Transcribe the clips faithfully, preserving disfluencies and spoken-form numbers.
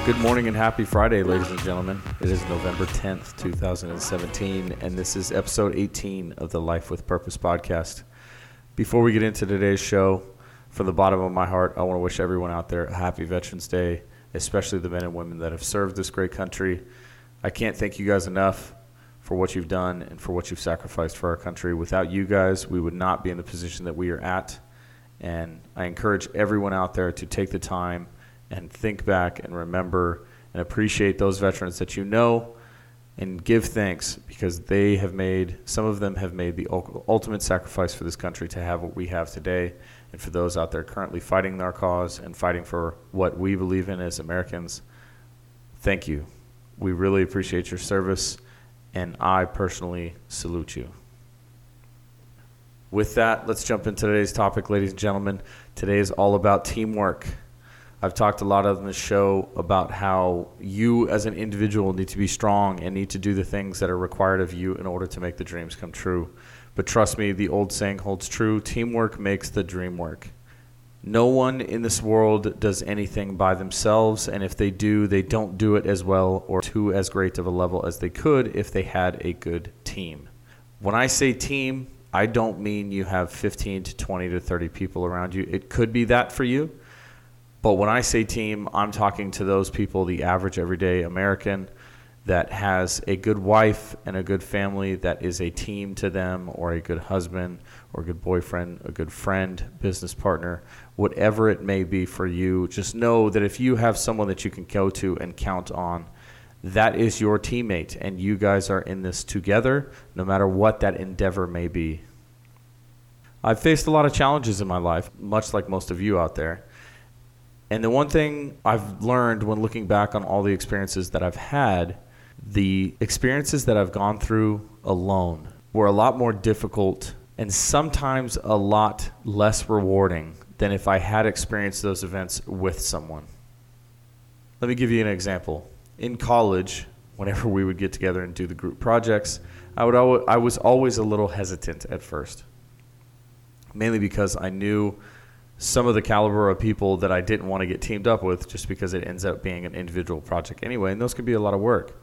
Good morning and happy Friday, ladies and gentlemen. It is November tenth, twenty seventeen, and this is episode eighteen of the Life with Purpose podcast. Before we get into today's show, from the bottom of my heart, I want to wish everyone out there a happy Veterans Day, especially the men and women that have served this great country. I can't thank you guys enough for what you've done and for what you've sacrificed for our country. Without you guys, we would not be in the position that we are at, and I encourage everyone out there to take the time and think back and remember and appreciate those veterans that you know and give thanks, because they have made, some of them have made the ultimate sacrifice for this country to have what we have today. And for those out there currently fighting our cause and fighting for what we believe in as Americans, thank you. We really appreciate your service, and I personally salute you. With that, let's jump into today's topic, ladies and gentlemen. Today is all about teamwork. I've talked a lot on this show about how you as an individual need to be strong and need to do the things that are required of you in order to make the dreams come true. But trust me, the old saying holds true: teamwork makes the dream work. No one in this world does anything by themselves, and if they do, they don't do it as well or to as great of a level as they could if they had a good team. When I say team, I don't mean you have fifteen to twenty to thirty people around you. It could be that for you. But when I say team, I'm talking to those people, the average everyday American that has a good wife and a good family that is a team to them, or a good husband or a good boyfriend, a good friend, business partner, whatever it may be for you. Just know that if you have someone that you can go to and count on, that is your teammate, and you guys are in this together, no matter what that endeavor may be. I've faced a lot of challenges in my life, much like most of you out there. And the one thing I've learned when looking back on all the experiences that I've had, the experiences that I've gone through alone were a lot more difficult and sometimes a lot less rewarding than if I had experienced those events with someone. Let me give you an example. In college, whenever we would get together and do the group projects, I would al- I was always a little hesitant at first, mainly because I knew some of the caliber of people that I didn't want to get teamed up with, just because it ends up being an individual project anyway, and those could be a lot of work.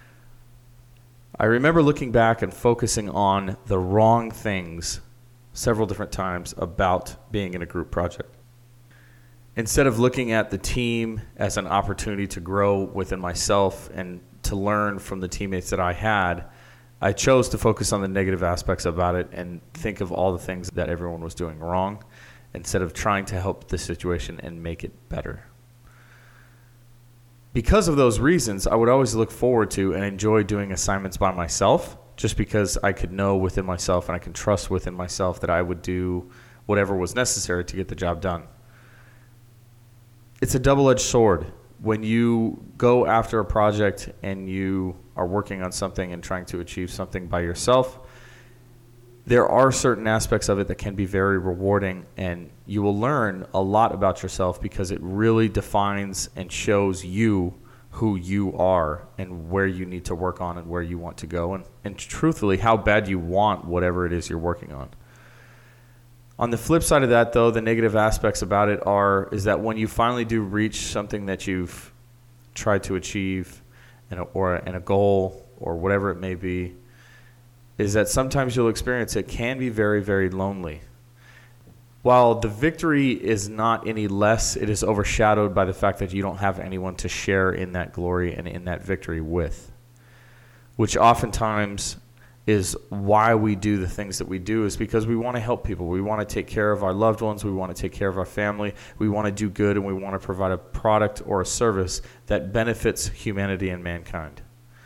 I remember looking back and focusing on the wrong things several different times about being in a group project. Instead of looking at the team as an opportunity to grow within myself and to learn from the teammates that I had, I chose to focus on the negative aspects about it and think of all the things that everyone was doing wrong, instead of trying to help the situation and make it better. Because of those reasons, I would always look forward to and enjoy doing assignments by myself, just because I could know within myself and I can trust within myself that I would do whatever was necessary to get the job done. It's a double-edged sword. When you go after a project and you are working on something and trying to achieve something by yourself, there are certain aspects of it that can be very rewarding, and you will learn a lot about yourself because it really defines and shows you who you are and where you need to work on and where you want to go, and, and truthfully, how bad you want whatever it is you're working on. On the flip side of that, though, the negative aspects about it are is that when you finally do reach something that you've tried to achieve, and a, or and a goal or whatever it may be, is that sometimes you'll experience it can be very, very lonely. While the victory is not any less, it is overshadowed by the fact that you don't have anyone to share in that glory and in that victory with, which oftentimes is why we do the things that we do, is because we want to help people. We want to take care of our loved ones. We want to take care of our family. We want to do good, and we want to provide a product or a service that benefits humanity and mankind.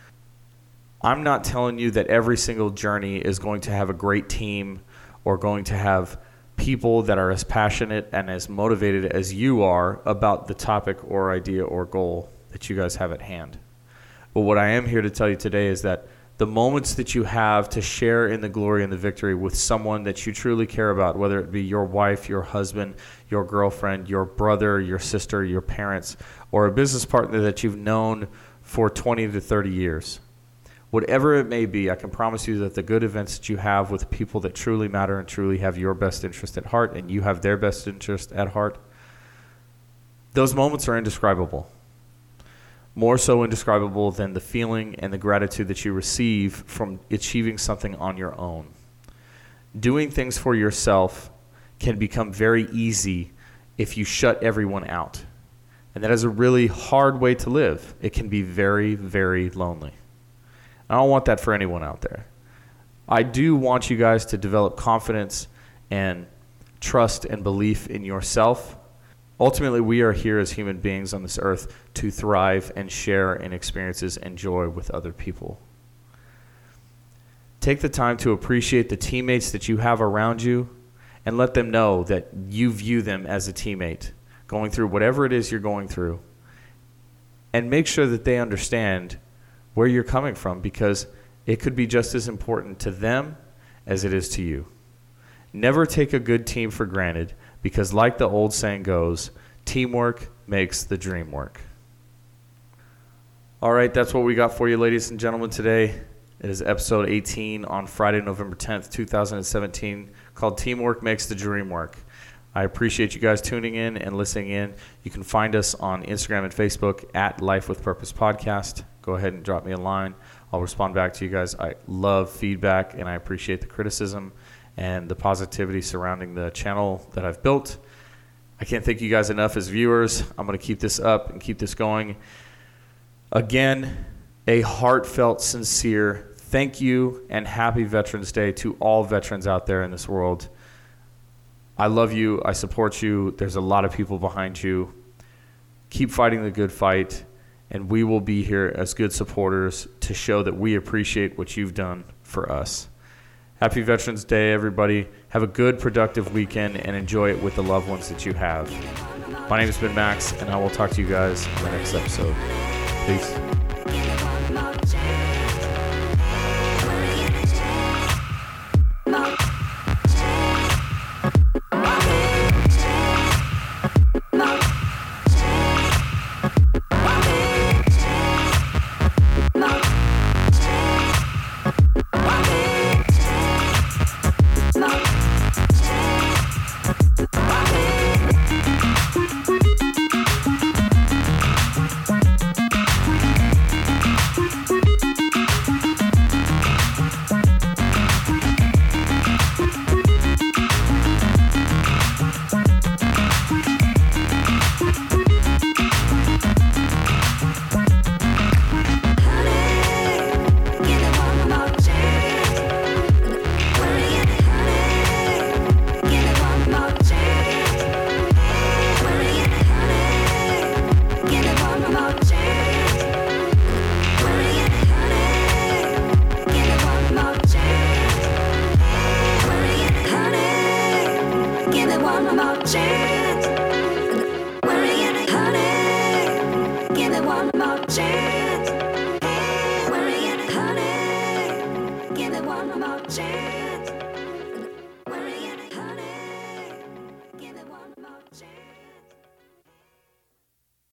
I'm not telling you that every single journey is going to have a great team or going to have people that are as passionate and as motivated as you are about the topic or idea or goal that you guys have at hand. But what I am here to tell you today is that the moments that you have to share in the glory and the victory with someone that you truly care about, whether it be your wife, your husband, your girlfriend, your brother, your sister, your parents, or a business partner that you've known for twenty to thirty years, whatever it may be, I can promise you that the good events that you have with people that truly matter and truly have your best interest at heart, and you have their best interest at heart, those moments are indescribable. more so indescribable than the feeling and the gratitude that you receive from achieving something on your own. Doing things for yourself can become very easy if you shut everyone out. And that is a really hard way to live. It can be very, very lonely. I don't want that for anyone out there. I do want you guys to develop confidence and trust and belief in yourself. Ultimately, we are here as human beings on this earth to thrive and share in experiences and joy with other people. Take the time to appreciate the teammates that you have around you and let them know that you view them as a teammate going through whatever it is you're going through. And make sure that they understand where you're coming from, because it could be just as important to them as it is to you. Never take a good team for granted, because like the old saying goes, teamwork makes the dream work. All right, that's what we got for you, ladies and gentlemen, today. It is episode eighteen on Friday, November tenth, twenty seventeen, called Teamwork Makes the Dream Work. I appreciate you guys tuning in and listening in. You can find us on Instagram and Facebook at Life with Purpose Podcast. Go ahead and drop me a line. I'll respond back to you guys. I love feedback, and I appreciate the criticism and the positivity surrounding the channel that I've built. I can't thank you guys enough as viewers. I'm going to keep this up and keep this going. Again, a heartfelt, sincere thank you and happy Veterans Day to all veterans out there in this world. I love you. I support you. There's a lot of people behind you. Keep fighting the good fight, and we will be here as good supporters to show that we appreciate what you've done for us. Happy Veterans Day, everybody. Have a good, productive weekend, and enjoy it with the loved ones that you have. My name has been Max, and I will talk to you guys in the next episode. Peace.